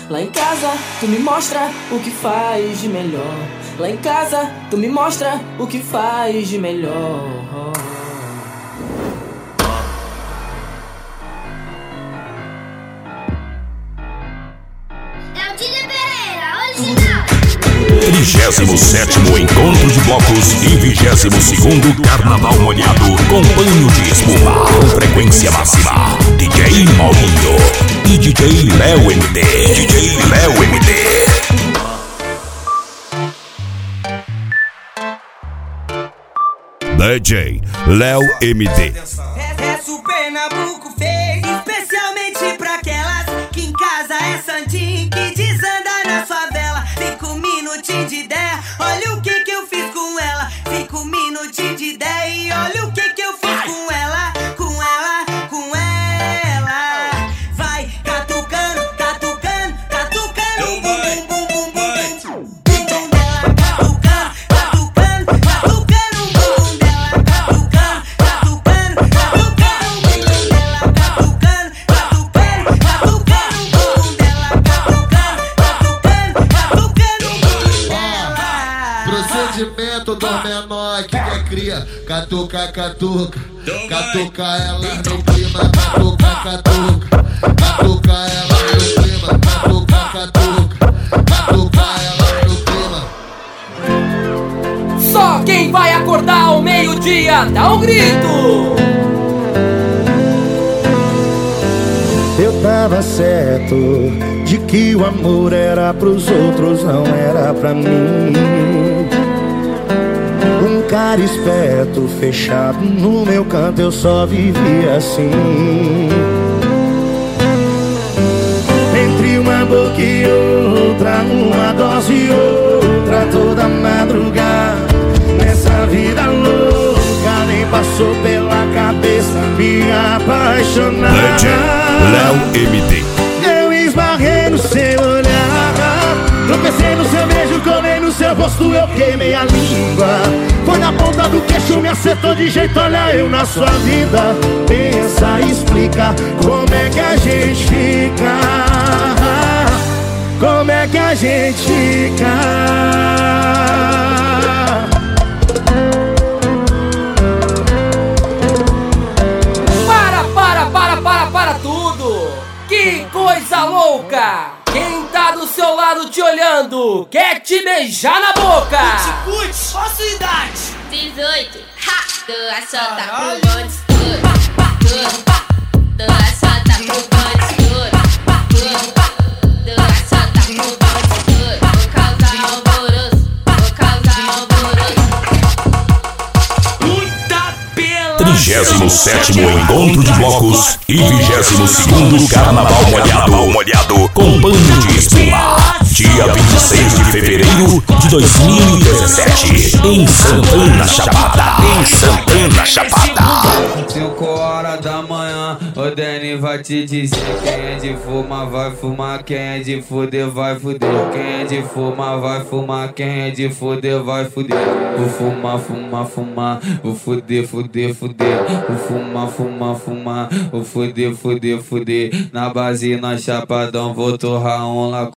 Lá em casa, tu me mostra o que faz de melhor. Lá em casa, tu me mostra o que faz de melhor. É o Dile Pereira, original. 37º Encontro de Blocos e 22º Carnaval Molhado com banho de espuma com frequência máxima. DJ Maurinho e DJ Léo MD. DJ Léo MD. DJ Léo MD. É Super Nabuco fez especialmente pra aquelas que em casa é santinho, que desanda na favela. 5 minutinhos de ideia, olha o que eu fiz com ela. 5 minutinhos de ideia e olha o que eu fiz com ela. Com ela, com ela. Vai catucando, catucando, catucando. Bum, bum, bum, bum, bum. Bum dela, catucando, catucando, catucando. Bum dela, catucando, catucando, catucando. Bum dela, catucando, catucando, catucando. Bum dela, catucando, catucando, catucando. Bum dela. Procedimento do menor que é cria. Catuca, catuca. Catuca ela no clima. Catuca, catuca. Catuca ela no clima. Catuca, catuca. Catuca ela no clima. Só quem vai acordar ao meio-dia dá um grito. Eu tava certo de que o amor era pros outros, não era pra mim. Um cara esperto, fechado no meu canto, eu só vivia assim. Entre uma boca e outra, uma dose e outra, toda madrugada. Nessa vida louca, nem passou pela cabeça me apaixonar. DJ Léo MD. Eu esbarrei no seu olhar, tropecei no seu beijo, colei no seu rosto, eu queimei a língua. Foi na ponta do queixo, me acertou de jeito, olha eu na sua vida. Pensa, explica, como é que a gente fica? Como é que a gente fica? Para tudo! Que coisa louca! Quem tá do seu lado te olhando quer te beijar na boca! Putz, qual a sua idade? 18. Ha! Tu assota pro bonde escuro. Tu assota pro bonde escuro. Tu assota pro bonde escuro. Vou causar alvoroço. Vou causar alvoroço. Puta pela 37º Encontro de Blocos e 22º Carnaval Molhado com banho de espuma. Dia 26 de fevereiro de 2017 em Santana Chapada. 5 horas da manhã, o Dani vai te dizer: quem é de fumar vai fumar, quem é de fuder vai fuder. Quem é de fumar vai fumar, quem é de fuder vai fuder. Vou fumar, fumar, fumar, vou fuder, fuder, fuder. Vou fumar, fumar, fumar, vou fuder, fuder, fuder. Na base, na chapadão, vou torrar um lá.